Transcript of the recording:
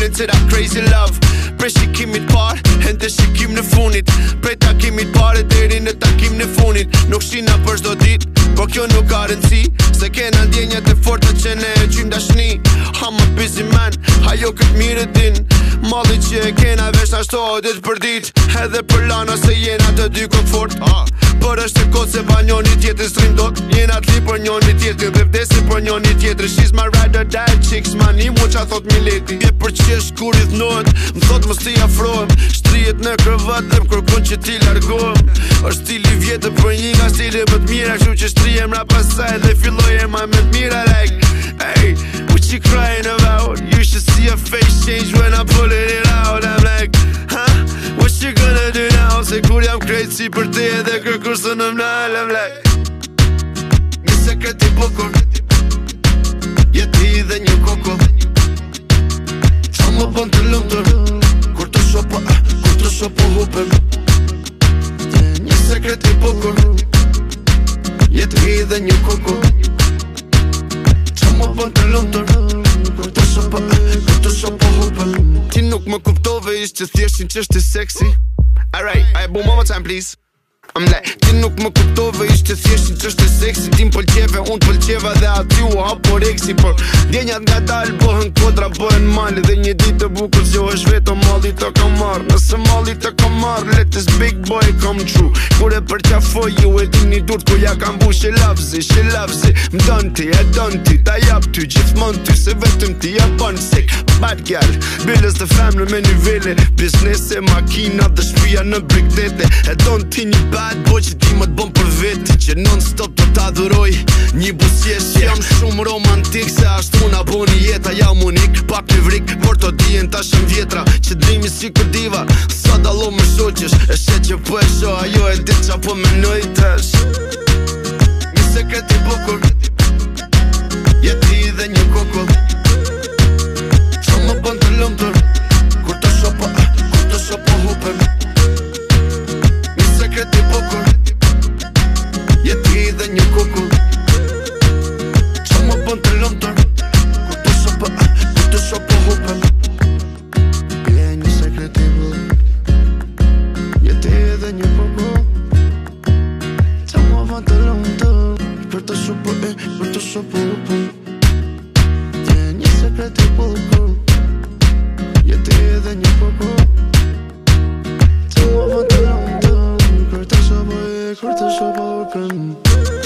Feeling to that crazy love. Prej shikimit par, ende shikim në funit. Prej takimit pare deri në takim në funit. Nuk shina për çdo dit, po kjo nuk ka rëndsi. Se kena ndjenjat e forta që ne e gjym dashni. I'm a busy man, ajo këtë mirë din. Malli që e kena vesh ashto dit për dit. Edhe për lana se jena të dy kokë fort. Por është e kot se pa njoni tjetër strim dot. Jena t'li për njoni tjetër dhe vdesi për njoni tjetër. She's my ride or die chicks, ma një mu qa thot Mileti. Je për qesh kur i thnohet, më thot mos t'i afrohem. Shtrijet në krëvat dhe më kërkon që t'i largohem. është stili vjetë për një nga stili më t'mira. Kështu që shtrijem ra pasaj dhe fillojem ma me t'mira. Like, hey, what you crying about? You should see your face change when I pull it out. I'm like, huh? What you gonna do now? Se kur jam krejt si për te edhe kërkur së në mnal. I'm like, një sekret i bukur, jeti dhe një koko. Qa më bën të lumtur, kur të shopo hupem. Një sekret i bukur, jeti dhe një koko. Qa më bën të lumtur, kur të shopo hupem. Ti nuk më kuptove, ishtë që thjesht një qështë seksi. Alright, boom, one more time please. I'm like, ti nuk më kuptove, ishte thjesht një qështë seksi. Ti m'pëlqeve, unë t'pëlqeva dhe aty u hapo reksi. Por djenjat nga dalë bëhen kodra, bëhen mali. Dhe një ditë të bukur që është veto malli të kam marrë. Nëse malli të kam marrë, let this big boy come true. Kur e përqafoj ju e di një durt, ku ja kam bu she loves it. M'don ti, e don ti, ta jap ty, gjithmon ty. Se vetëm ti ja ban sek, bad girl. Billës dhe femnë me nivele, biznese, makina dhe shpia në brigdete. E don ti një bad boy që ti më t'bon për veti, që non stop të t'adhuroj. Një busjesh jam shumë romantik, se ashtu na boni jeta. Jam unik, pak një vrik, por të dijen ta shëm vjetra. Që drimi si kur diva, sa dalo më shoqesh. E shet që po e shoh, ajo e dit qa po menoj tash. Një sekret i bukur, jeti dhe një koko. Qa më bën të lumtur, kur të shopo hupem. Një sekret i bukur, jeti dhe një koko. Qa më bën të lumtur, kur të shopo hupem. Një sekret i bukur, jeti dhe një koko. Qa më bën të lumtur, kur të shopo hupem. Një sekret i bukur, jeti dhe një koko. Qa më bën të lumtur, kur të shopo hupem.